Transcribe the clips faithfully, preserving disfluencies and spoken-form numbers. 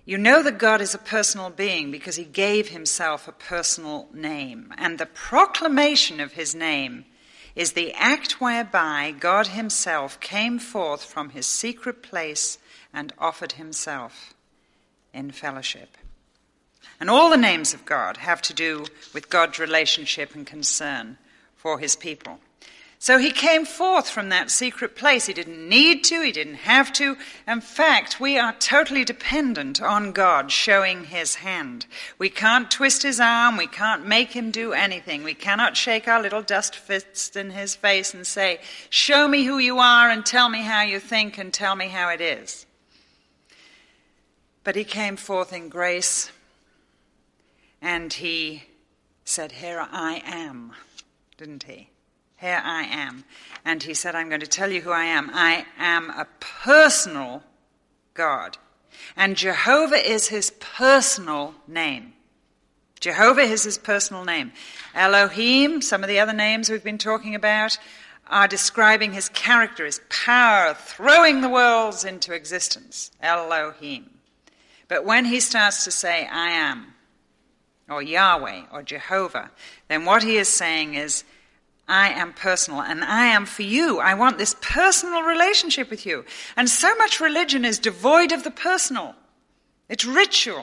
You know that God is a personal being because he gave himself a personal name. And the proclamation of his name is the act whereby God himself came forth from his secret place and offered himself in fellowship. And all the names of God have to do with God's relationship and concern for his people. So he came forth from that secret place. He didn't need to, he didn't have to. In fact, we are totally dependent on God showing his hand. We can't twist his arm, we can't make him do anything. We cannot shake our little dust fist in his face and say, show me who you are and tell me how you think and tell me how it is. But he came forth in grace and he said, here I am, didn't he? Here I am. And he said, I'm going to tell you who I am. I am a personal God. And Jehovah is his personal name. Jehovah is his personal name. Elohim, some of the other names we've been talking about, are describing his character, his power, throwing the worlds into existence. Elohim. But when he starts to say, I am, or Yahweh, or Jehovah, then what he is saying is, I am personal, and I am for you. I want this personal relationship with you. And so much religion is devoid of the personal. It's ritual.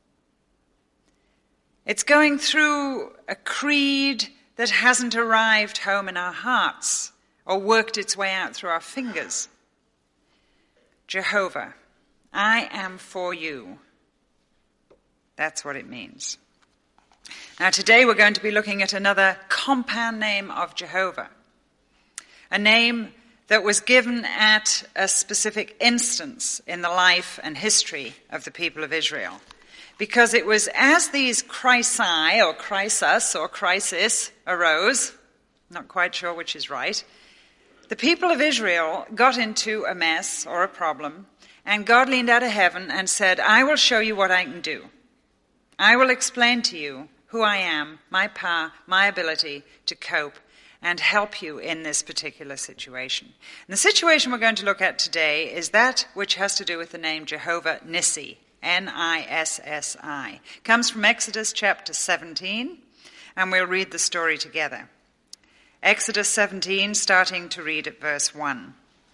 It's going through a creed that hasn't arrived home in our hearts or worked its way out through our fingers. Jehovah, I am for you. That's what it means. Now today we're going to be looking at another compound name of Jehovah, a name that was given at a specific instance in the life and history of the people of Israel, because it was as these crisi or crisis or crisis arose, not quite sure which is right, the people of Israel got into a mess or a problem, and God leaned out of heaven and said, I will show you what I can do. I will explain to you who I am, my power, my ability to cope and help you in this particular situation. And the situation we're going to look at today is that which has to do with the name Jehovah Nissi, N I S S I. It comes from Exodus chapter seventeen, and we'll read the story together. Exodus seventeen, starting to read at verse one.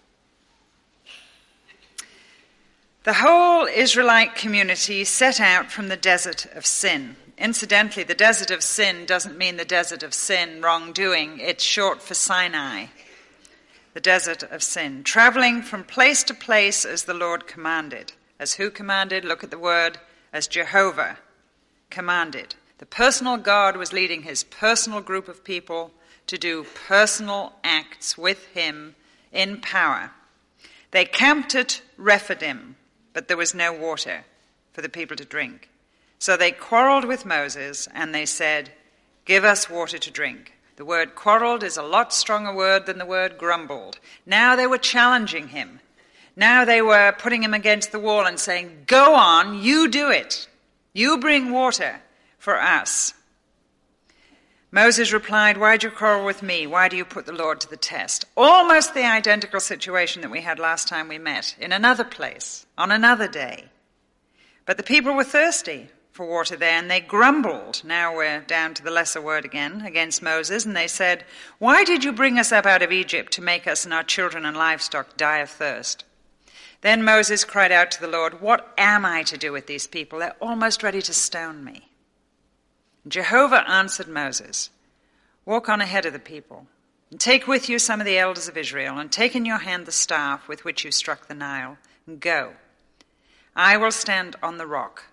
The whole Israelite community set out from the desert of Sin. Incidentally, the desert of Sin doesn't mean the desert of sin, wrongdoing. It's short for Sinai, the desert of Sin. Traveling from place to place as the Lord commanded. As who commanded? Look at the word. As Jehovah commanded. The personal God was leading his personal group of people to do personal acts with him in power. They camped at Rephidim, but there was no water for the people to drink. So they quarreled with Moses, and they said, give us water to drink. The word quarreled is a lot stronger word than the word grumbled. Now they were challenging him. Now they were putting him against the wall and saying, go on, you do it. You bring water for us. Moses replied, why do you quarrel with me? Why do you put the Lord to the test? Almost the identical situation that we had last time we met, in another place, on another day. But the people were thirsty for water there, and they grumbled, now we're down to the lesser word again, against Moses, and they said, why did you bring us up out of Egypt to make us and our children and livestock die of thirst? Then Moses cried out to the Lord, what am I to do with these people? They're almost ready to stone me. Jehovah answered Moses, walk on ahead of the people, and take with you some of the elders of Israel, and take in your hand the staff with which you struck the Nile, and go. I will stand on the rock.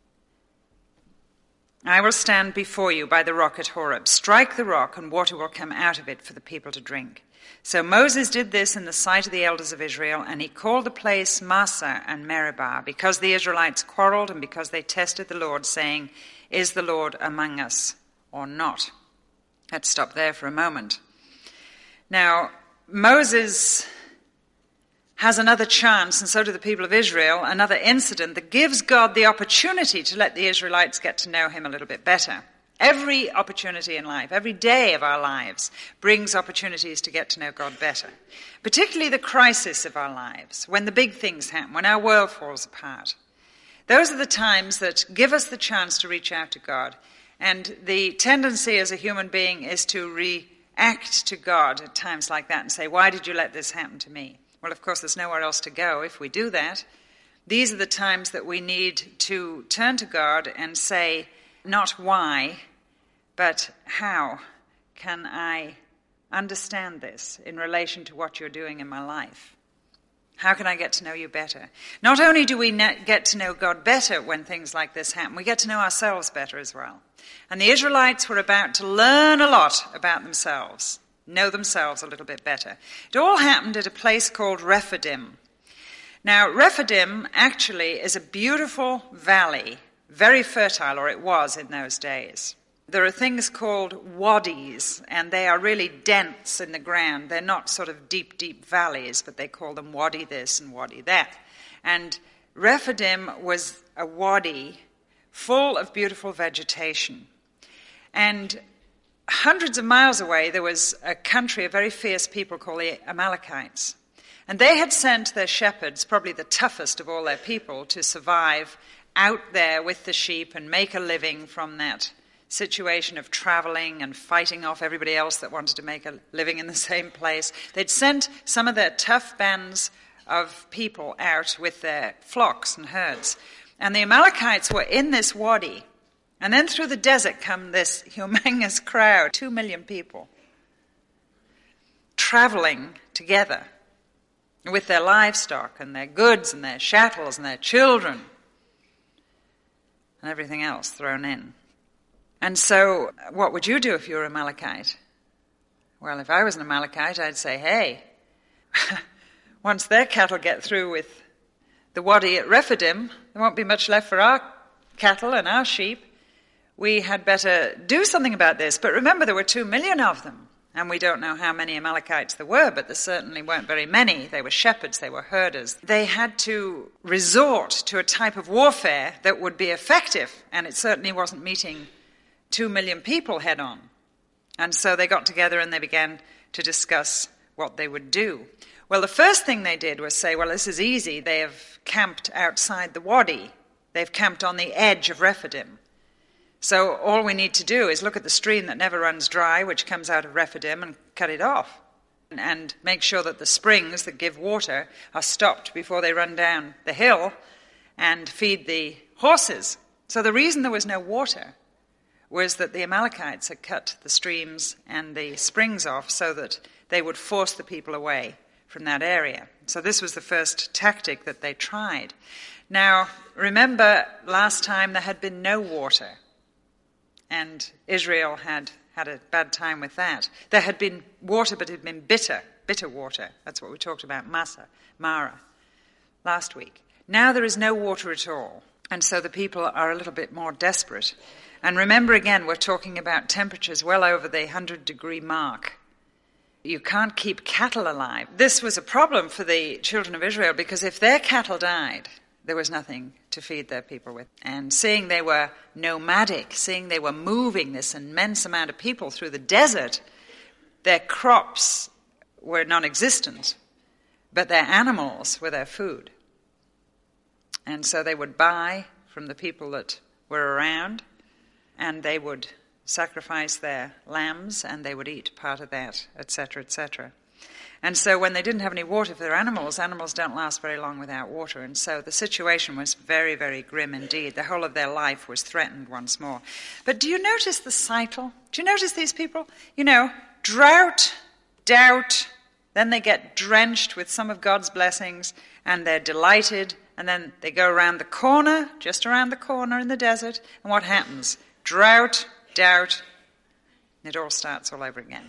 I will stand before you by the rock at Horeb. Strike the rock, and water will come out of it for the people to drink. So Moses did this in the sight of the elders of Israel, and he called the place Massah and Meribah, because the Israelites quarreled and because they tested the Lord, saying, is the Lord among us or not? Let's stop there for a moment. Now, Moses has another chance, and so do the people of Israel, another incident that gives God the opportunity to let the Israelites get to know him a little bit better. Every opportunity in life, every day of our lives, brings opportunities to get to know God better. Particularly the crisis of our lives, when the big things happen, when our world falls apart. Those are the times that give us the chance to reach out to God. And the tendency as a human being is to react to God at times like that and say, why did you let this happen to me? Well, of course, there's nowhere else to go if we do that. These are the times that we need to turn to God and say, not why, but how can I understand this in relation to what you're doing in my life? How can I get to know you better? Not only do we get to know God better when things like this happen, we get to know ourselves better as well. And the Israelites were about to learn a lot about themselves, know themselves a little bit better. It all happened at a place called Rephidim. Now, Rephidim actually is a beautiful valley, very fertile, or it was in those days. There are things called wadis, and they are really dense in the ground. They're not sort of deep, deep valleys, but they call them wadi this and wadi that. And Rephidim was a wadi full of beautiful vegetation. And hundreds of miles away, there was a country, a very fierce people called the Amalekites. And they had sent their shepherds, probably the toughest of all their people, to survive out there with the sheep and make a living from that situation of traveling and fighting off everybody else that wanted to make a living in the same place. They'd sent some of their tough bands of people out with their flocks and herds. And the Amalekites were in this wadi. And then through the desert come this humongous crowd, two million people, traveling together with their livestock and their goods and their chattels and their children and everything else thrown in. And so what would you do if you were a Amalekite? Well, if I was an Amalekite, I'd say, hey, once their cattle get through with the wadi at Rephidim, there won't be much left for our cattle and our sheep. We had better do something about this. But remember, there were two million of them. And we don't know how many Amalekites there were, but there certainly weren't very many. They were shepherds, they were herders. They had to resort to a type of warfare that would be effective, and it certainly wasn't meeting two million people head on. And so they got together and they began to discuss what they would do. Well, the first thing they did was say, well, this is easy. They have camped outside the wadi. They've camped on the edge of Rephidim. So all we need to do is look at the stream that never runs dry, which comes out of Rephidim, and cut it off. And make sure that the springs that give water are stopped before they run down the hill and feed the horses. So the reason there was no water was that the Amalekites had cut the streams and the springs off so that they would force the people away from that area. So this was the first tactic that they tried. Now, remember last time there had been no water. And Israel had had a bad time with that. There had been water, but it had been bitter, bitter water. That's what we talked about, Massa, Mara, last week. Now there is no water at all. And so the people are a little bit more desperate. And remember again, we're talking about temperatures well over the one hundred degree mark. You can't keep cattle alive. This was a problem for the children of Israel because if their cattle died, there was nothing to feed their people with. And seeing they were nomadic, seeing they were moving this immense amount of people through the desert, their crops were non-existent, but their animals were their food. And so they would buy from the people that were around, and they would sacrifice their lambs, and they would eat part of that, et cetera, et cetera. And so when they didn't have any water for their animals, animals don't last very long without water. And so the situation was very, very grim indeed. The whole of their life was threatened once more. But do you notice the cycle? Do you notice these people? You know, drought, doubt, then they get drenched with some of God's blessings, and they're delighted, and then they go around the corner, just around the corner in the desert, and what happens? Drought, doubt, it all starts all over again.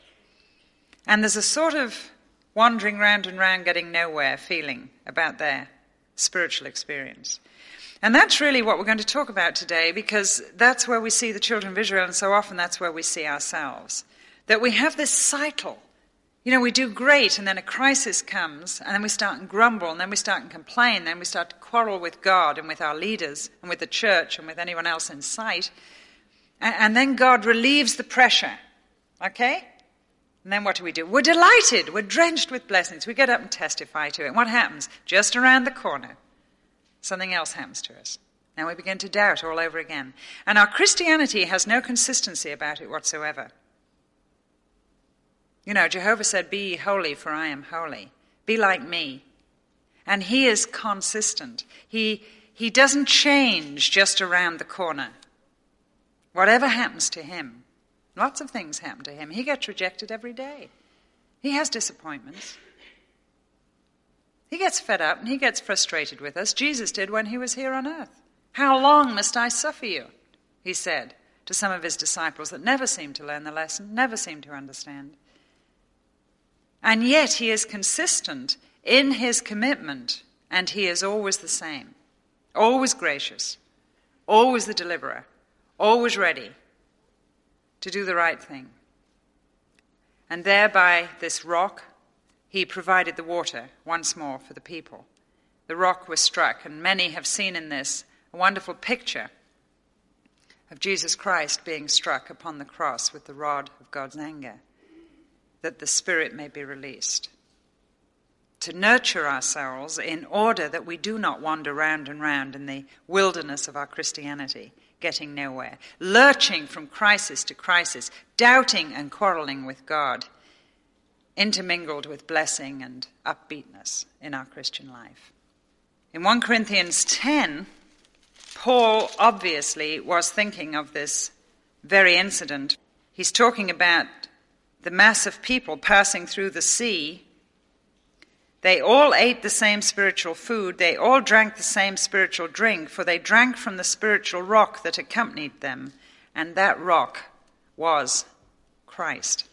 And there's a sort of wandering round and round, getting nowhere feeling about their spiritual experience. And that's really what we're going to talk about today, because that's where we see the children of Israel, and so often that's where we see ourselves. That we have this cycle. You know, we do great, and then a crisis comes, and then we start and grumble, and then we start and complain, and then we start to quarrel with God and with our leaders and with the church and with anyone else in sight. And, and then God relieves the pressure. Okay? And then what do we do? We're delighted. We're drenched with blessings. We get up and testify to it. And what happens? Just around the corner, something else happens to us. Now we begin to doubt all over again. And our Christianity has no consistency about it whatsoever. You know, Jehovah said, "Be ye holy, for I am holy." Be like me. And he is consistent. He, he doesn't change just around the corner. Whatever happens to him, lots of things happen to him. He gets rejected every day. He has disappointments. He gets fed up and he gets frustrated with us. Jesus did when he was here on earth. "How long must I suffer you?" he said to some of his disciples that never seemed to learn the lesson, never seemed to understand. And yet he is consistent in his commitment, and he is always the same, always gracious, always the deliverer, always ready to do the right thing. And there by this rock, he provided the water once more for the people. The rock was struck, and many have seen in this a wonderful picture of Jesus Christ being struck upon the cross with the rod of God's anger, that the Spirit may be released. To nurture our souls in order that we do not wander round and round in the wilderness of our Christianity, getting nowhere, lurching from crisis to crisis, doubting and quarreling with God, intermingled with blessing and upbeatness in our Christian life. In First Corinthians ten, Paul obviously was thinking of this very incident. He's talking about the mass of people passing through the sea. They all ate the same spiritual food. They all drank the same spiritual drink, for they drank from the spiritual rock that accompanied them, and that rock was Christ.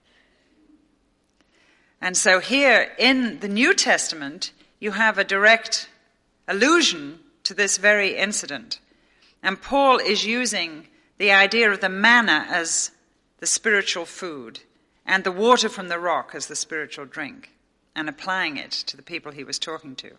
And so here in the New Testament, you have a direct allusion to this very incident. And Paul is using the idea of the manna as the spiritual food and the water from the rock as the spiritual drink, and applying it to the people he was talking to.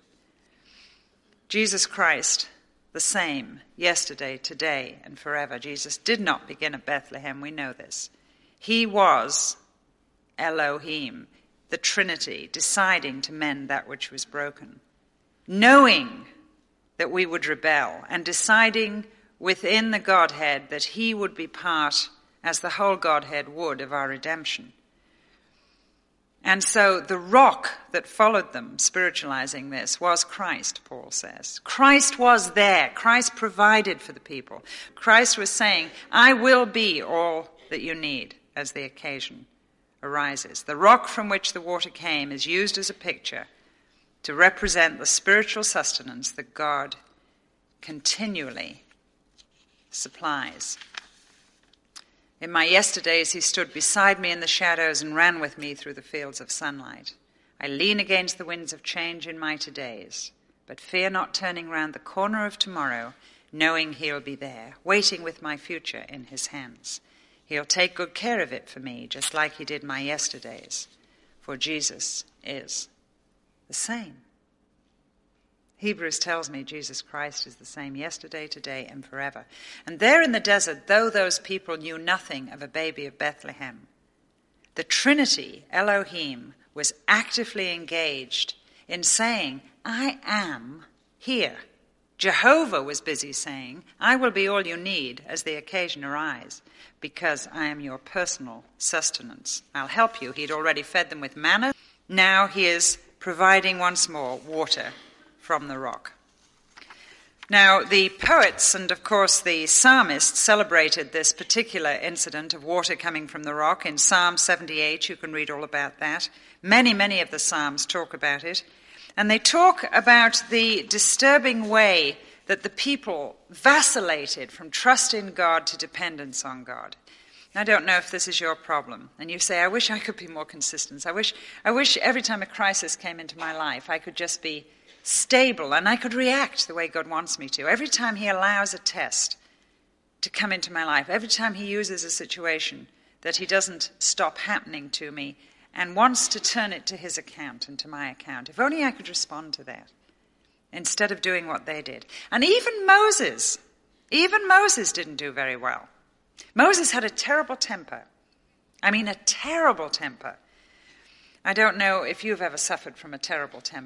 Jesus Christ, the same yesterday, today, and forever. Jesus did not begin at Bethlehem, we know this. He was Elohim, the Trinity, deciding to mend that which was broken, knowing that we would rebel, and deciding within the Godhead that he would be part, as the whole Godhead would, of our redemption. And so the rock that followed them, spiritualizing this, was Christ, Paul says. Christ was there. Christ provided for the people. Christ was saying, "I will be all that you need as the occasion arises." The rock from which the water came is used as a picture to represent the spiritual sustenance that God continually supplies. In my yesterdays, he stood beside me in the shadows and ran with me through the fields of sunlight. I lean against the winds of change in my todays, but fear not turning round the corner of tomorrow, knowing he'll be there, waiting with my future in his hands. He'll take good care of it for me, just like he did my yesterdays, for Jesus is the same. Hebrews tells me Jesus Christ is the same yesterday, today, and forever. And there in the desert, though those people knew nothing of a baby of Bethlehem, the Trinity, Elohim, was actively engaged in saying, "I am here." Jehovah was busy saying, "I will be all you need as the occasion arise, because I am your personal sustenance. I'll help you." He'd already fed them with manna. Now he is providing once more water from the rock. Now, the poets and, of course, the psalmists celebrated this particular incident of water coming from the rock. In Psalm seventy-eight, you can read all about that. Many, many of the psalms talk about it. And they talk about the disturbing way that the people vacillated from trust in God to dependence on God. I don't know if this is your problem. And you say, "I wish I could be more consistent. I wish, I wish every time a crisis came into my life, I could just be stable and I could react the way God wants me to. Every time he allows a test to come into my life, every time he uses a situation that he doesn't stop happening to me and wants to turn it to his account and to my account. If only I could respond to that instead of doing what they did." And even Moses, even Moses didn't do very well. Moses had a terrible temper. I mean, a terrible temper. I don't know if you've ever suffered from a terrible temper.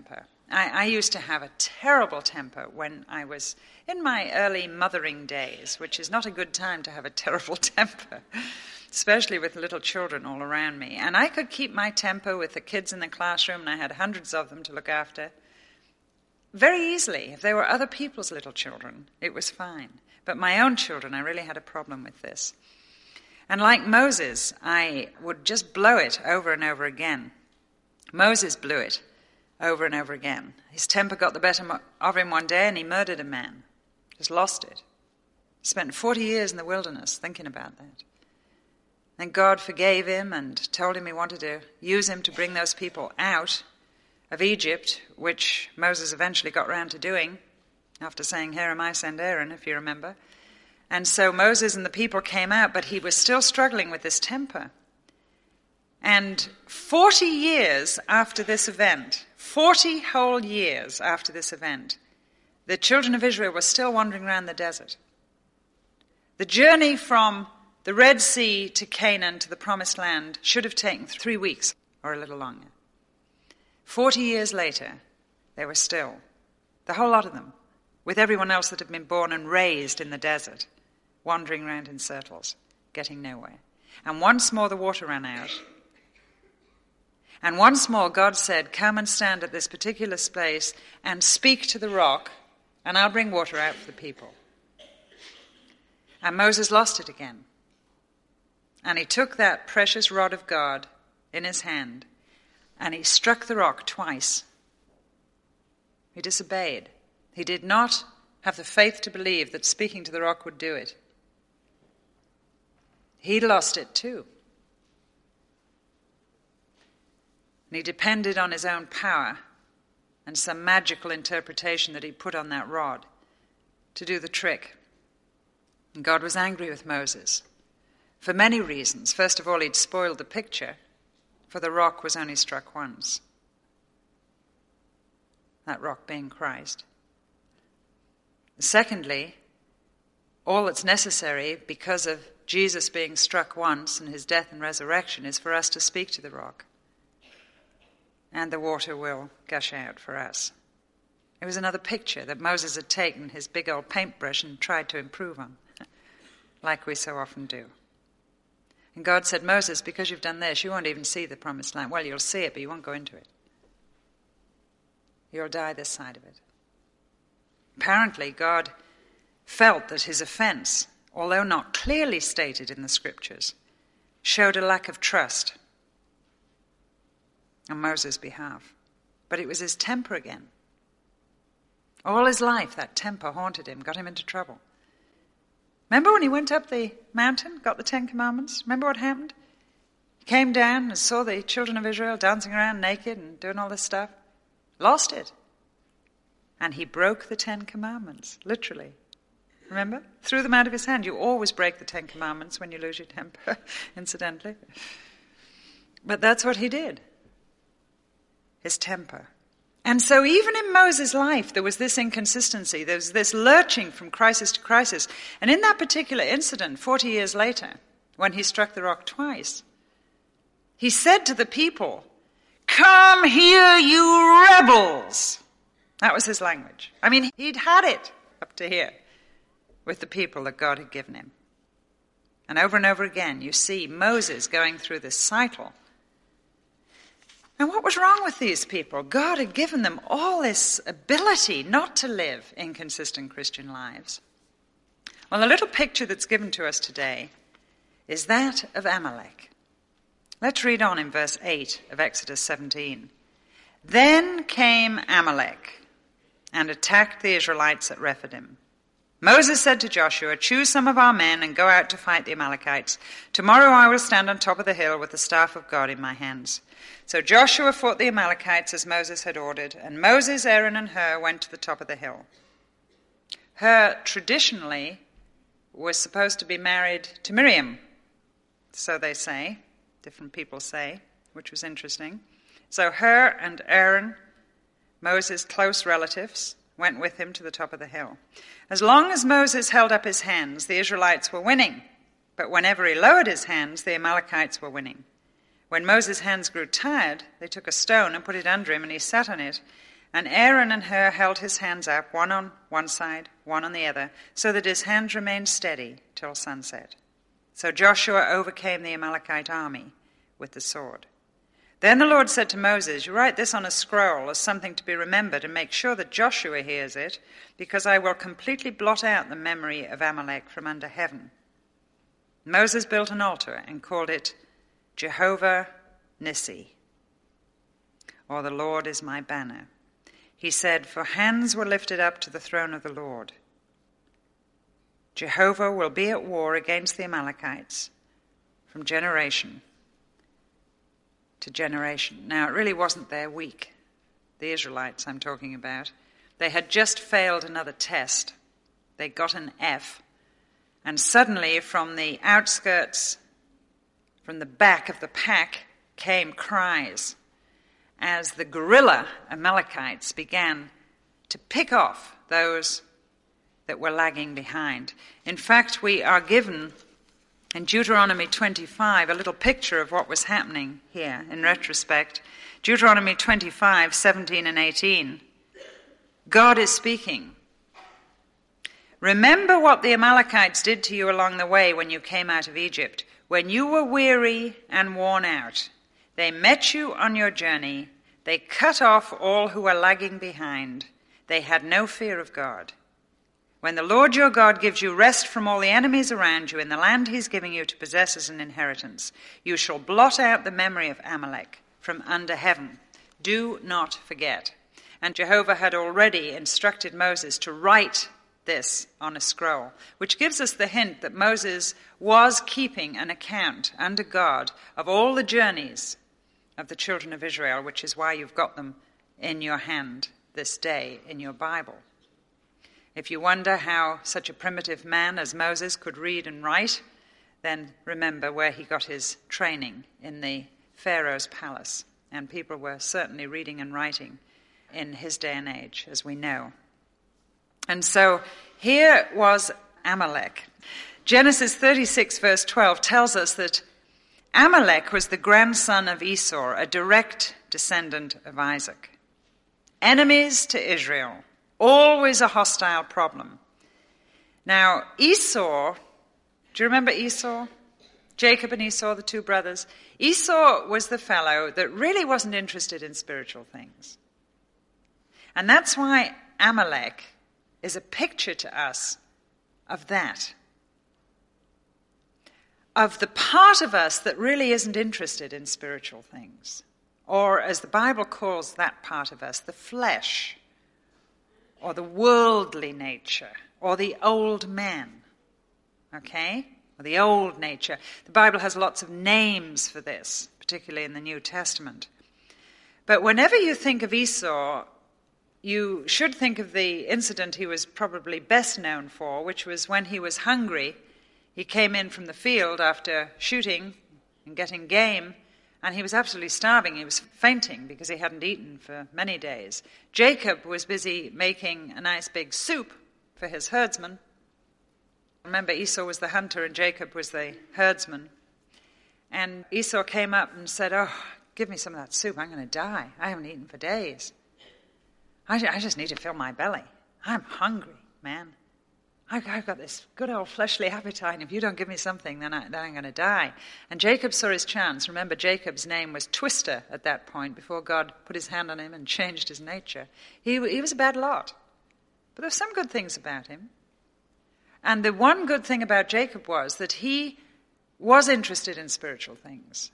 I, I used to have a terrible temper when I was in my early mothering days, which is not a good time to have a terrible temper, especially with little children all around me. And I could keep my temper with the kids in the classroom, and I had hundreds of them to look after, very easily. If they were other people's little children, it was fine. But my own children, I really had a problem with this. And like Moses, I would just blow it over and over again. Moses blew it over and over again. His temper got the better of him one day, and he murdered a man. Just lost it. Spent forty years in the wilderness thinking about that. Then God forgave him and told him he wanted to use him to bring those people out of Egypt, which Moses eventually got round to doing, after saying, "Here am I, send Aaron," if you remember. And so Moses and the people came out, but he was still struggling with this temper. And forty years after this event, forty whole years after this event, the children of Israel were still wandering around the desert. The journey from the Red Sea to Canaan to the Promised Land should have taken three weeks or a little longer. Forty years later, they were still, the whole lot of them, with everyone else that had been born and raised in the desert, wandering around in circles, getting nowhere. And once more the water ran out. And once more God said, "Come and stand at this particular place and speak to the rock, and I'll bring water out for the people." And Moses lost it again. And he took that precious rod of God in his hand, and he struck the rock twice. He disobeyed. He did not have the faith to believe that speaking to the rock would do it. He lost it too. And he depended on his own power and some magical interpretation that he put on that rod to do the trick. And God was angry with Moses for many reasons. First of all, he'd spoiled the picture, for the rock was only struck once. That rock being Christ. Secondly, all that's necessary because of Jesus being struck once and his death and resurrection is for us to speak to the rock. And the water will gush out for us. It was another picture that Moses had taken his big old paintbrush and tried to improve on, like we so often do. And God said, "Moses, because you've done this, you won't even see the promised land." Well, you'll see it, but you won't go into it. You'll die this side of it. Apparently, God felt that his offense, although not clearly stated in the scriptures, showed a lack of trust on Moses' behalf. But it was his temper again. All his life, that temper haunted him, got him into trouble. Remember when he went up the mountain, got the Ten Commandments? Remember what happened? He came down and saw the children of Israel dancing around naked and doing all this stuff. Lost it. And he broke the Ten Commandments, literally. Remember? Threw them out of his hand. You always break the Ten Commandments when you lose your temper, incidentally. But that's what he did. His temper. And so even in Moses' life, there was this inconsistency. There was this lurching from crisis to crisis. And in that particular incident, forty years later, when he struck the rock twice, he said to the people, "Come here, you rebels." That was his language. I mean, he'd had it up to here with the people that God had given him. And over and over again, you see Moses going through this cycle. And what was wrong with these people? God had given them all this ability not to live inconsistent Christian lives. Well, the little picture that's given to us today is that of Amalek. Let's read on in verse eight of Exodus seventeen. Then came Amalek and attacked the Israelites at Rephidim. Moses said to Joshua, "Choose some of our men and go out to fight the Amalekites. Tomorrow I will stand on top of the hill with the staff of God in my hands." So Joshua fought the Amalekites as Moses had ordered, and Moses, Aaron, and Hur went to the top of the hill. Hur traditionally was supposed to be married to Miriam, so they say, different people say, which was interesting. So Hur and Aaron, Moses' close relatives, went with him to the top of the hill. As long as Moses held up his hands, the Israelites were winning. But whenever he lowered his hands, the Amalekites were winning. When Moses' hands grew tired, they took a stone and put it under him, and he sat on it. And Aaron and Hur held his hands up, one on one side, one on the other, so that his hands remained steady till sunset. So Joshua overcame the Amalekite army with the sword. Then the Lord said to Moses, "You write this on a scroll as something to be remembered, and make sure that Joshua hears it, because I will completely blot out the memory of Amalek from under heaven." Moses built an altar and called it Jehovah Nissi, or the Lord is my banner. He said, "For hands were lifted up to the throne of the Lord. Jehovah will be at war against the Amalekites from generation to generation." Now, it really wasn't their week, the Israelites I'm talking about. They had just failed another test. They got an F. And suddenly, from the outskirts, from the back of the pack, came cries as the guerrilla Amalekites began to pick off those that were lagging behind. In fact, we are given in Deuteronomy twenty-five a little picture of what was happening here in retrospect. Deuteronomy twenty-five, seventeen and eighteen. God is speaking. "Remember what the Amalekites did to you along the way when you came out of Egypt. When you were weary and worn out, they met you on your journey. They cut off all who were lagging behind. They had no fear of God. When the Lord your God gives you rest from all the enemies around you in the land he's giving you to possess as an inheritance, you shall blot out the memory of Amalek from under heaven. Do not forget." And Jehovah had already instructed Moses to write this on a scroll, which gives us the hint that Moses was keeping an account under God of all the journeys of the children of Israel, which is why you've got them in your hand this day in your Bible. If you wonder how such a primitive man as Moses could read and write, then remember where he got his training, in the Pharaoh's palace. And people were certainly reading and writing in his day and age, as we know. And so here was Amalek. Genesis thirty-six, verse twelve, tells us that Amalek was the grandson of Esau, a direct descendant of Isaac. Enemies to Israel, always a hostile problem. Now, Esau, do you remember Esau? Jacob and Esau, the two brothers. Esau was the fellow that really wasn't interested in spiritual things. And that's why Amalek is a picture to us of that. Of the part of us that really isn't interested in spiritual things. Or, as the Bible calls that part of us, the flesh, or the worldly nature, or the old man. Okay? Or the old nature. The Bible has lots of names for this, particularly in the New Testament. But whenever you think of Esau, you should think of the incident he was probably best known for, which was when he was hungry. He came in from the field after shooting and getting game, and he was absolutely starving. He was fainting because he hadn't eaten for many days. Jacob was busy making a nice big soup for his herdsmen. Remember, Esau was the hunter and Jacob was the herdsman. And Esau came up and said, "Oh, give me some of that soup. I'm going to die. I haven't eaten for days. I, I just need to fill my belly. I'm hungry, man. I've, I've got this good old fleshly appetite, and if you don't give me something, then, I, then I'm going to die." And Jacob saw his chance. Remember, Jacob's name was Twister at that point, before God put his hand on him and changed his nature. He, he was a bad lot. But there were some good things about him. And the one good thing about Jacob was that he was interested in spiritual things.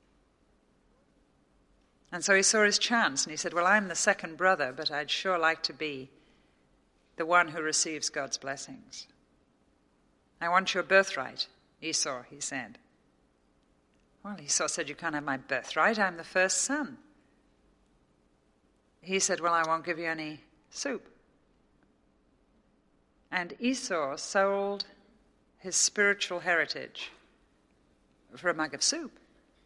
And so he saw his chance, and he said, "Well, I'm the second brother, but I'd sure like to be the one who receives God's blessings. I want your birthright, Esau," he said. Well, Esau said, "You can't have my birthright. I'm the first son." He said, "Well, I won't give you any soup." And Esau sold his spiritual heritage for a mug of soup.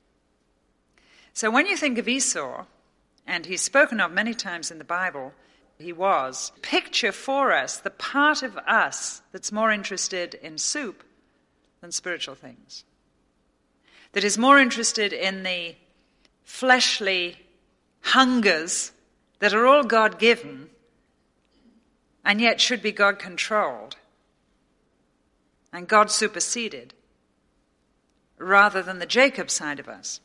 So when you think of Esau, and he's spoken of many times in the Bible, he was, picture for us the part of us that's more interested in soup than spiritual things. That is more interested in the fleshly hungers that are all God-given and yet should be God-controlled and God-superseded, rather than the Jacob side of us.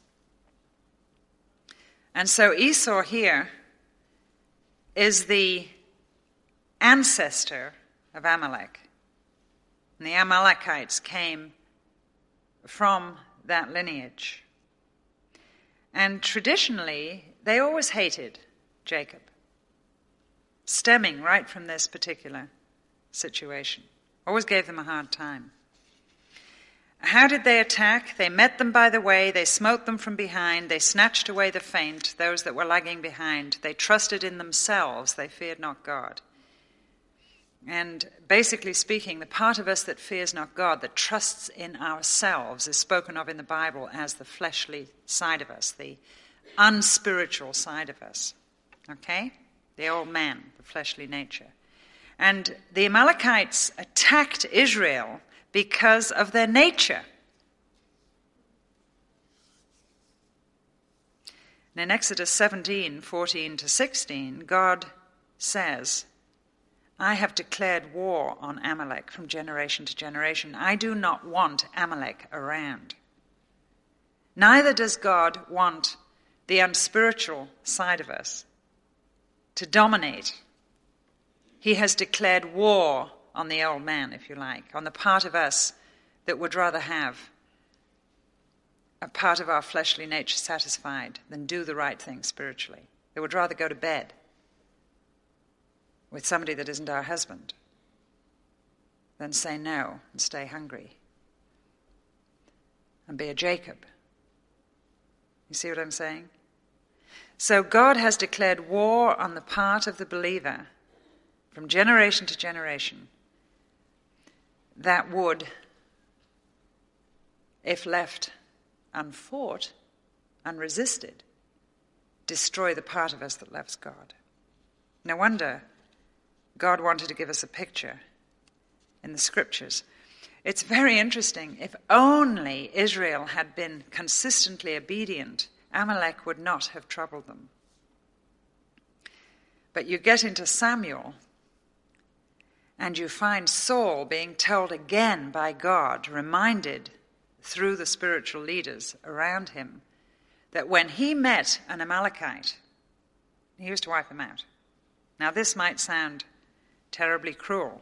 And so Esau here is the ancestor of Amalek. And the Amalekites came from that lineage. And traditionally, they always hated Jacob, stemming right from this particular situation. Always gave them a hard time. How did they attack? They met them by the way, they smote them from behind, they snatched away the faint, those that were lagging behind. They trusted in themselves, they feared not God. And basically speaking, the part of us that fears not God, that trusts in ourselves, is spoken of in the Bible as the fleshly side of us, the unspiritual side of us. Okay? The old man, the fleshly nature. And the Amalekites attacked Israel because of their nature. And in Exodus seventeen, fourteen to sixteen, God says, I have declared war on Amalek from generation to generation. I do not want Amalek around. Neither does God want the unspiritual side of us to dominate. He has declared war on the old man, if you like, on the part of us that would rather have a part of our fleshly nature satisfied than do the right thing spiritually. They would rather go to bed with somebody that isn't our husband than say no and stay hungry and be a Jacob. You see what I'm saying? So God has declared war on the part of the believer from generation to generation that would, if left unfought, unresisted, destroy the part of us that loves God. No wonder God wanted to give us a picture in the scriptures. It's very interesting. If only Israel had been consistently obedient, Amalek would not have troubled them. But you get into Samuel, and you find Saul being told again by God, reminded through the spiritual leaders around him, that when he met an Amalekite, he used to wipe him out. Now this might sound terribly cruel,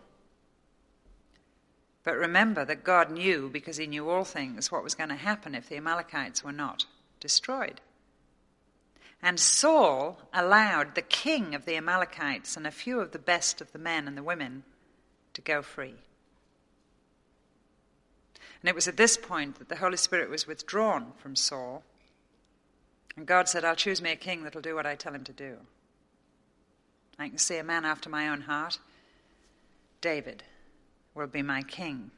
but remember that God knew, because he knew all things, what was going to happen if the Amalekites were not destroyed. And Saul allowed the king of the Amalekites and a few of the best of the men and the women to go free. And it was at this point that the Holy Spirit was withdrawn from Saul. And God said, I'll choose me a king that'll do what I tell him to do. I can see a man after my own heart. David will be my king.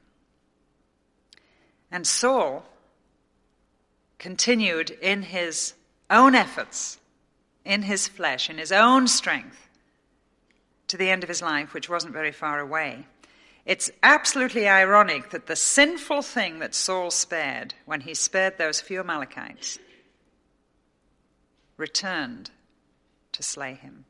And Saul continued in his own efforts, in his flesh, in his own strength, to the end of his life, which wasn't very far away. It's absolutely ironic that the sinful thing that Saul spared, when he spared those few Amalekites, returned to slay him.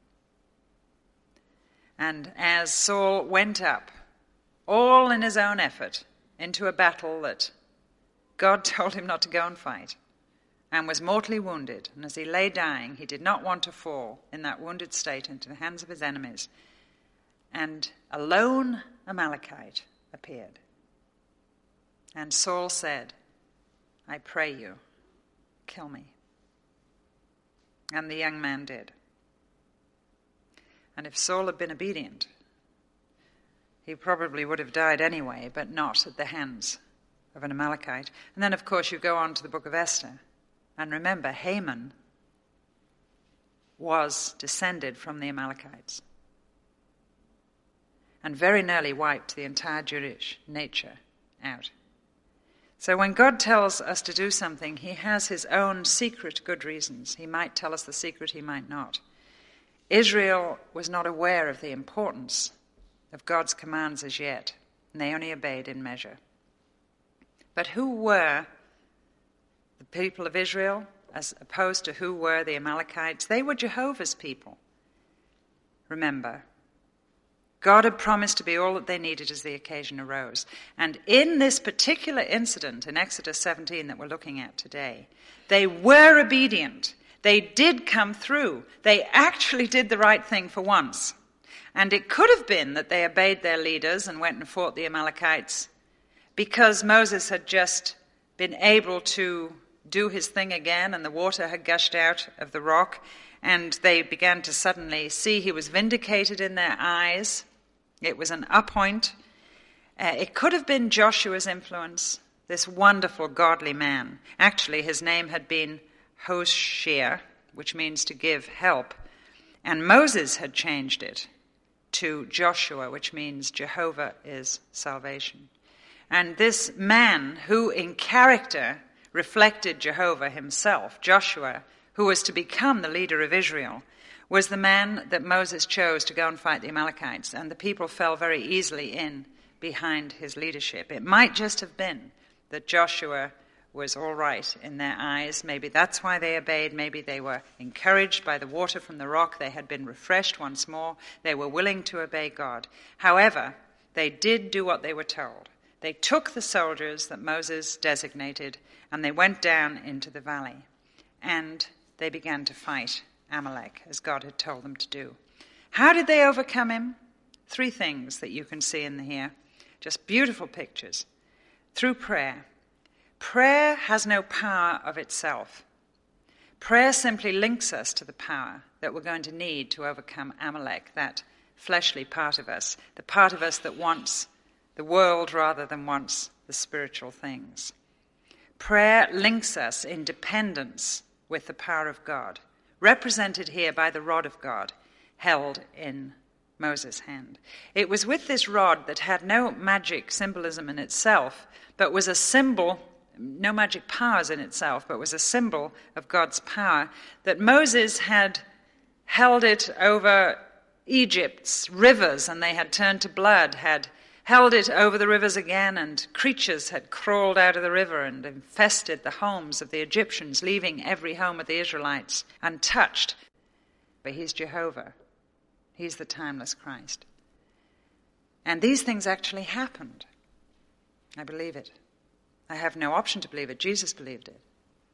And as Saul went up, all in his own effort, into a battle that God told him not to go and fight, and was mortally wounded, and as he lay dying, he did not want to fall in that wounded state into the hands of his enemies, and a lone Amalekite appeared. And Saul said, I pray you, kill me. And the young man did. And if Saul had been obedient, he probably would have died anyway, but not at the hands of an Amalekite. And then, of course, you go on to the book of Esther. And remember, Haman was descended from the Amalekites and very nearly wiped the entire Jewish nature out. So when God tells us to do something, he has his own secret good reasons. He might tell us the secret, he might not. Israel was not aware of the importance of God's commands as yet, and they only obeyed in measure. But who were the people of Israel as opposed to who were the Amalekites? They were Jehovah's people. remember, God had promised to be all that they needed as the occasion arose. And in this particular incident in Exodus seventeen that we're looking at today, they were obedient. They did come through. They actually did the right thing for once. And it could have been that they obeyed their leaders and went and fought the Amalekites because Moses had just been able to do his thing again and the water had gushed out of the rock and they began to suddenly see he was vindicated in their eyes. It was an appoint. Uh, it could have been Joshua's influence, this wonderful godly man. Actually, his name had been Hoshea, which means to give help. And Moses had changed it to Joshua, which means Jehovah is salvation. And this man, who in character reflected Jehovah himself, Joshua, who was to become the leader of Israel, was the man that Moses chose to go and fight the Amalekites. And the people fell very easily in behind his leadership. It might just have been that Joshua was all right in their eyes. Maybe that's why they obeyed. Maybe they were encouraged by the water from the rock. They had been refreshed once more. They were willing to obey God. However, they did do what they were told. They took the soldiers that Moses designated and they went down into the valley. And they began to fight Amalek as God had told them to do. How did they overcome him? Three things that you can see in here. Just beautiful pictures. Through prayer. Prayer has no power of itself. Prayer simply links us to the power that we're going to need to overcome Amalek, that fleshly part of us, the part of us that wants the world rather than wants the spiritual things. Prayer links us in dependence with the power of God, represented here by the rod of God, held in Moses' hand. It was with this rod that had no magic symbolism in itself, but was a symbol, no magic powers in itself, but was a symbol of God's power, that Moses had held it over Egypt's rivers and they had turned to blood, had held it over the rivers again, and creatures had crawled out of the river and infested the homes of the Egyptians, leaving every home of the Israelites untouched. But he's Jehovah. He's the timeless Christ. And these things actually happened. I believe it. I have no option to believe it. Jesus believed it.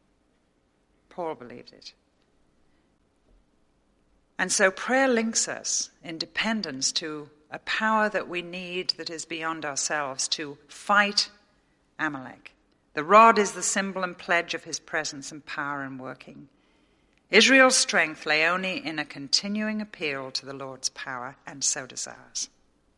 Paul believed it. And so prayer links us in dependence to a power that we need that is beyond ourselves to fight Amalek. The rod is the symbol and pledge of his presence and power and working. Israel's strength lay only in a continuing appeal to the Lord's power, and so does ours.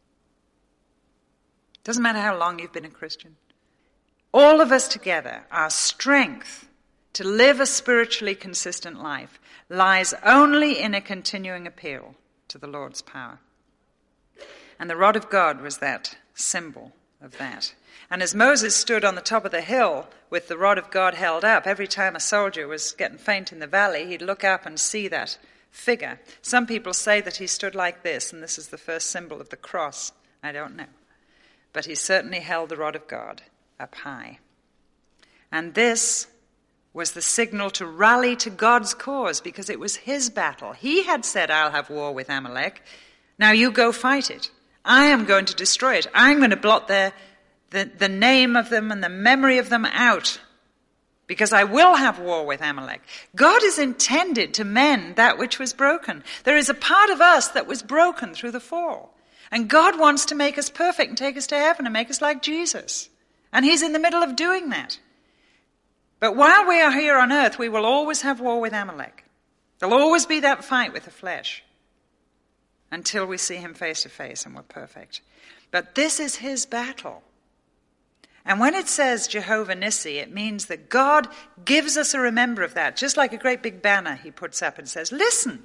Doesn't matter how long you've been a Christian. All of us together, our strength to live a spiritually consistent life lies only in a continuing appeal to the Lord's power. And the rod of God was that symbol of that. And as Moses stood on the top of the hill with the rod of God held up, every time a soldier was getting faint in the valley, he'd look up and see that figure. Some people say that he stood like this, and this is the first symbol of the cross. I don't know. But he certainly held the rod of God up high. And this was the signal to rally to God's cause, because it was his battle. He had said, I'll have war with Amalek. Now you go fight it. I am going to destroy it. I'm going to blot their, the, the name of them and the memory of them out, because I will have war with Amalek. God is intended to mend that which was broken. There is a part of us that was broken through the fall. And God wants to make us perfect and take us to heaven and make us like Jesus. And he's in the middle of doing that. But while we are here on earth, we will always have war with Amalek. There'll always be that fight with the flesh, until we see him face to face and we're perfect. But this is his battle. And when it says Jehovah Nissi, it means that God gives us a remember of that, just like a great big banner he puts up and says, listen,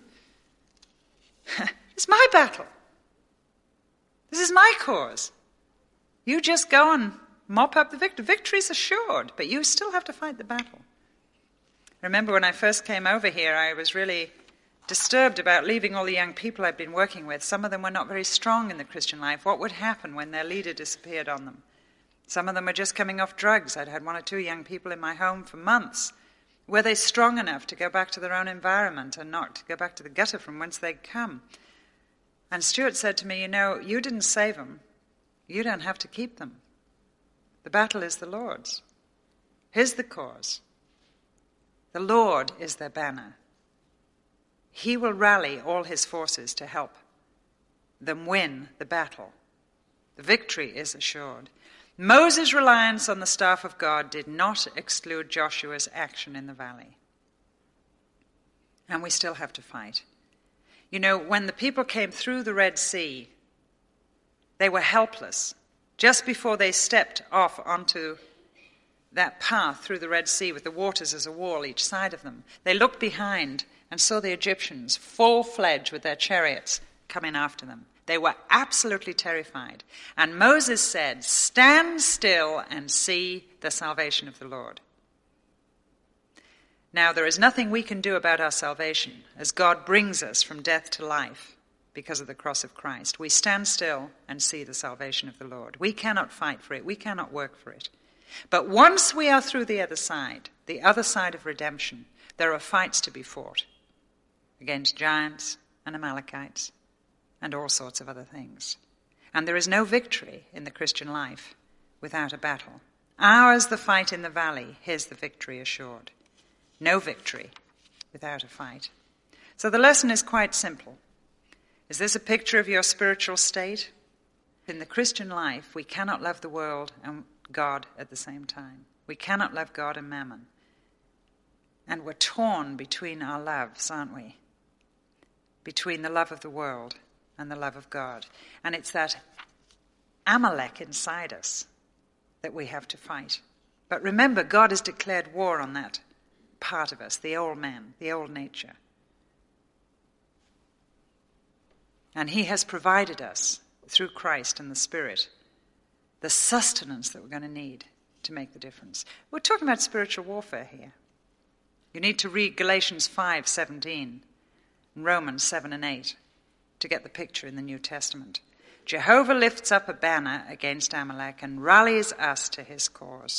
it's my battle. This is my cause. You just go and mop up the victory. Victory's assured, but you still have to fight the battle. Remember when I first came over here, I was really disturbed about leaving all the young people I'd been working with. Some of them were not very strong in the Christian life. What would happen when their leader disappeared on them? Some of them were just coming off drugs. I'd had one or two young people in my home for months. Were they strong enough to go back to their own environment and not to go back to the gutter from whence they'd come? And Stuart said to me, you know, you didn't save them. You don't have to keep them. The battle is the Lord's. Here's the cause. The Lord is their banner. He will rally all his forces to help them win the battle. The victory is assured. Moses' reliance on the staff of God did not exclude Joshua's action in the valley. And we still have to fight. You know, when the people came through the Red Sea, they were helpless. Just before they stepped off onto that path through the Red Sea with the waters as a wall each side of them, they looked behind and saw the Egyptians full-fledged with their chariots coming after them. They were absolutely terrified. And Moses said, "Stand still and see the salvation of the Lord." Now, there is nothing we can do about our salvation as God brings us from death to life because of the cross of Christ. We stand still and see the salvation of the Lord. We cannot fight for it. We cannot work for it. But once we are through the other side, the other side of redemption, there are fights to be fought against giants and Amalekites and all sorts of other things. And there is no victory in the Christian life without a battle. Ours the fight in the valley, his the victory assured. No victory without a fight. So the lesson is quite simple. Is this a picture of your spiritual state? In the Christian life, we cannot love the world and God at the same time. We cannot love God and mammon. And we're torn between our loves, aren't we? Between the love of the world and the love of God. And it's that Amalek inside us that we have to fight. But remember, God has declared war on that part of us, the old man, the old nature. And he has provided us, through Christ and the Spirit, the sustenance that we're going to need to make the difference. We're talking about spiritual warfare here. You need to read Galatians five seventeen and Romans seven and eight to get the picture in the New Testament. Jehovah lifts up a banner against Amalek and rallies us to his cause.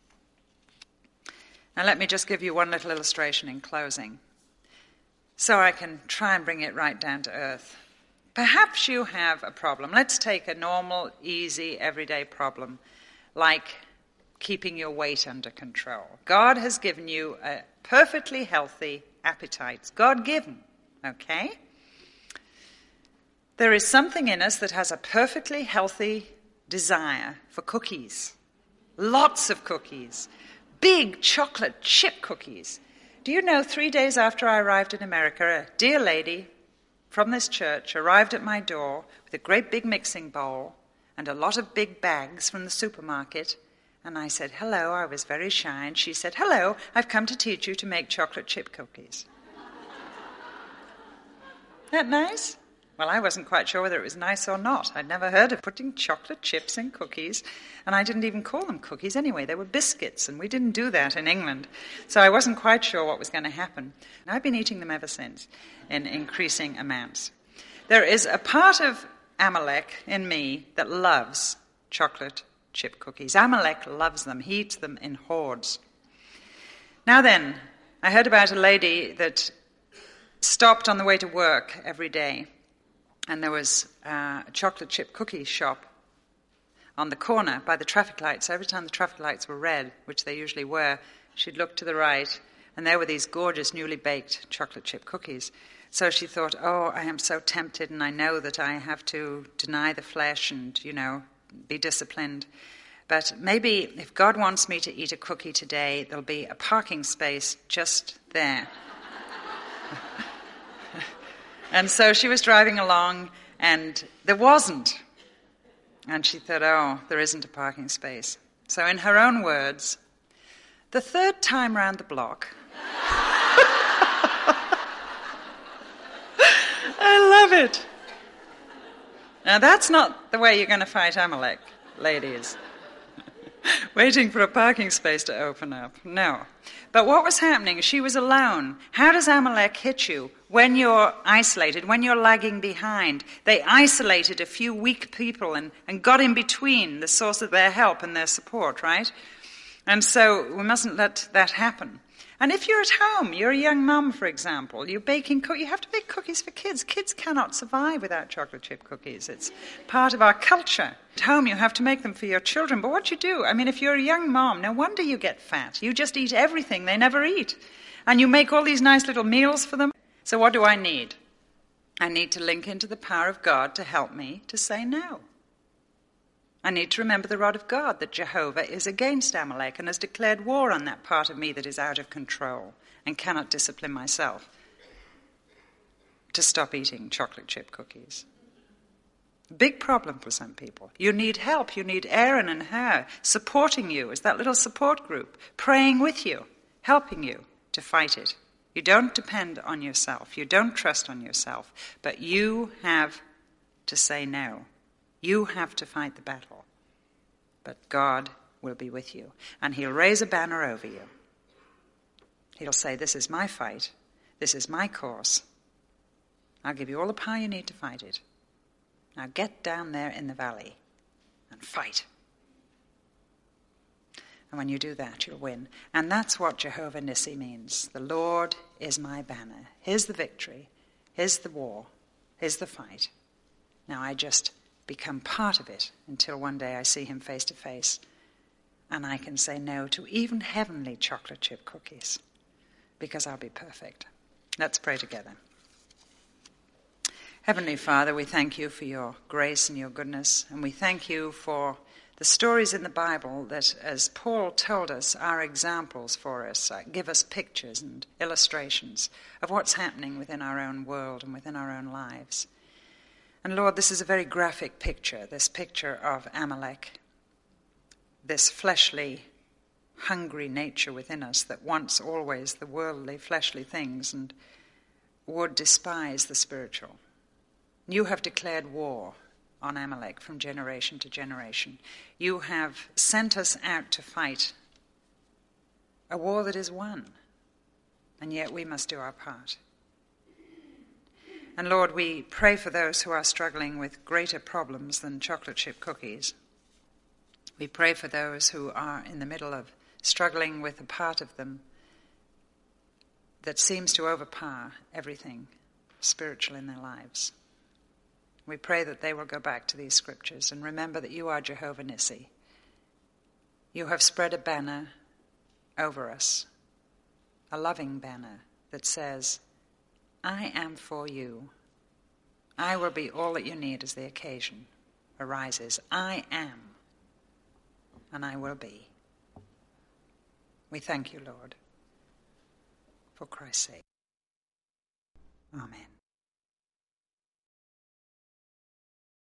Now let me just give you one little illustration in closing, so I can try and bring it right down to earth. Perhaps you have a problem. Let's take a normal, easy, everyday problem, like keeping your weight under control. God has given you a perfectly healthy appetite. God-given, okay? There is something in us that has a perfectly healthy desire for cookies. Lots of cookies. Big chocolate chip cookies. Do you know, three days after I arrived in America, a dear lady from this church arrived at my door with a great big mixing bowl and a lot of big bags from the supermarket. And I said, hello, I was very shy. And she said, hello, I've come to teach you to make chocolate chip cookies. Isn't that nice? Well, I wasn't quite sure whether it was nice or not. I'd never heard of putting chocolate chips in cookies, and I didn't even call them cookies anyway. They were biscuits, and we didn't do that in England. So I wasn't quite sure what was going to happen. And I've been eating them ever since in increasing amounts. There is a part of Amalek in me that loves chocolate chip cookies. Amalek loves them. He eats them in hordes. Now then, I heard about a lady that stopped on the way to work every day. And there was uh, a chocolate chip cookie shop on the corner by the traffic lights. So every time the traffic lights were red, which they usually were, she'd look to the right, and there were these gorgeous newly baked chocolate chip cookies. So she thought, oh, I am so tempted, and I know that I have to deny the flesh and, you know, be disciplined. But maybe if God wants me to eat a cookie today, there'll be a parking space just there. And so she was driving along, and there wasn't. And she thought, oh, there isn't a parking space. So in her own words, the third time round the block, I love it. Now that's not the way you're going to fight Amalek, ladies. Waiting for a parking space to open up. No. But what was happening? She was alone. How does Amalek hit you? When you're isolated, when you're lagging behind. They isolated a few weak people and, and got in between the source of their help and their support, right? And so we mustn't let that happen. And if you're at home, you're a young mum, for example, you're baking cookies, you have to bake cookies for kids. Kids cannot survive without chocolate chip cookies. It's part of our culture. At home, you have to make them for your children. But what you do, I mean, if you're a young mom, no wonder you get fat. You just eat everything they never eat. And you make all these nice little meals for them. So what do I need? I need to link into the power of God to help me to say no. I need to remember the rod of God, that Jehovah is against Amalek and has declared war on that part of me that is out of control and cannot discipline myself to stop eating chocolate chip cookies. Big problem for some people. You need help. You need Aaron and Hur supporting you as that little support group, praying with you, helping you to fight it. You don't depend on yourself. You don't trust on yourself. But you have to say no. You have to fight the battle. But God will be with you. And he'll raise a banner over you. He'll say, this is my fight. This is my cause. I'll give you all the power you need to fight it. Now get down there in the valley and fight. And when you do that, you'll win. And that's what Jehovah Nissi means. The Lord is my banner. Here's the victory. Here's the war. Here's the fight. Now I just become part of it until one day I see him face to face and I can say no to even heavenly chocolate chip cookies because I'll be perfect. Let's pray together. Heavenly Father, we thank you for your grace and your goodness, and we thank you for the stories in the Bible that, as Paul told us, are examples for us, uh, give us pictures and illustrations of what's happening within our own world and within our own lives. And Lord, this is a very graphic picture, this picture of Amalek, this fleshly, hungry nature within us that wants always the worldly, fleshly things and would despise the spiritual. You have declared war on Amalek from generation to generation. You have sent us out to fight a war that is won, and yet we must do our part. And Lord, we pray for those who are struggling with greater problems than chocolate chip cookies. We pray for those who are in the middle of struggling with a part of them that seems to overpower everything spiritual in their lives. We pray that they will go back to these scriptures and remember that you are Jehovah Nissi. You have spread a banner over us, a loving banner that says, I am for you. I will be all that you need as the occasion arises. I am, and I will be. We thank you, Lord, for Christ's sake. Amen.